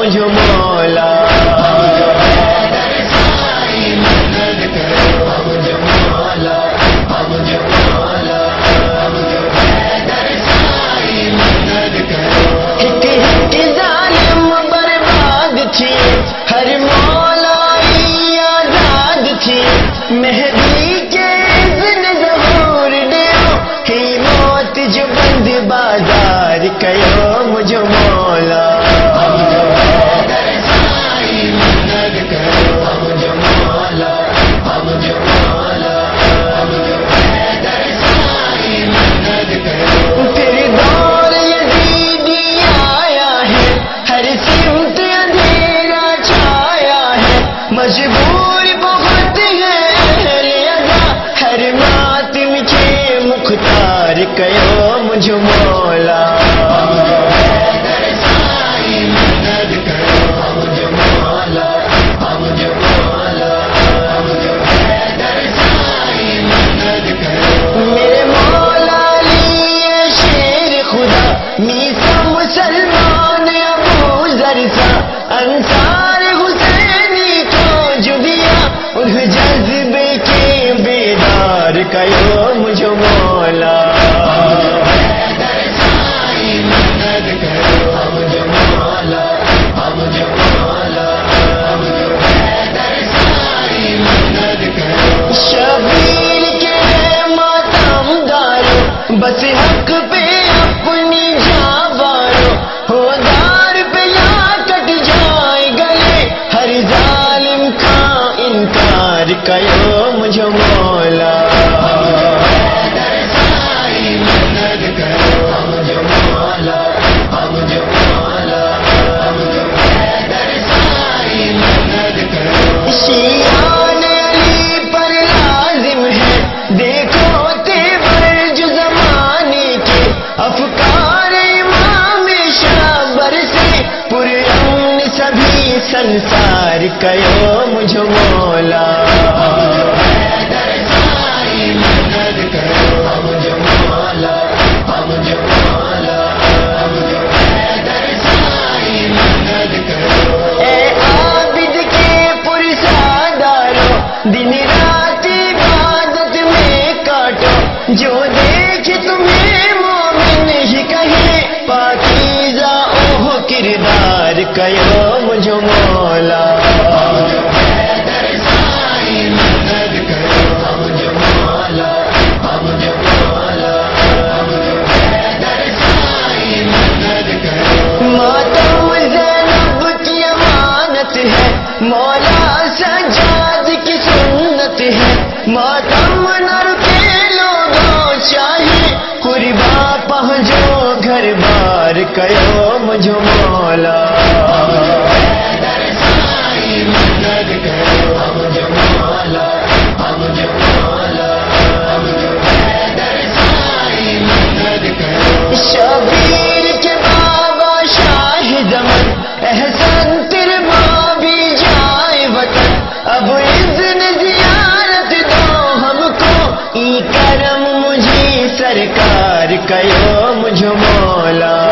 مجھے مولا ظالم برباد تھی ہر مولائی آزاد تھی مہدی کے اذن ظہور دیو ہی موت جو بند بازار کہو مجھے مولا مجبور بہت ہے رضا ہر ماتم کے مختار کہو مجھے مولا میرے مولا لیے شیر خدا میسا مسلمان ابو ذر تھا انصار جذبے کے بیدار کہو مجھے مولا شبیر کے ماتم دارو بس حق پہ اپنی جاں بارو ہو دار پہ یا کٹ جائے گلے ہر ظالم کا انکار کہو مجھے مولا شیعان علی پر لازم ہے دیکھو تیور جو زمانے کے افکار امام شابر سے پرامن سبھی سنسار کہو مجھے مولا اے عابد کے پرسادارو دن رات عبادت میں کاٹو جو دیکھ تمہیں مومن ہی کہے پاکیزہ اوہ کردار کہو مجھے مولا ماتم زینب کی امانت ہے مولا سجاد کی سنت ہے ماتم نر کے لوگوں چاہیے قربا پہنچو گھر بار کہو مجھے مولا شبیر کے بابا شاہ زمن احسان ترما بھی جائے وطن اب اذن زیارت دو ہم کو ای کرم مجھے سرکار کہو مجھے مولا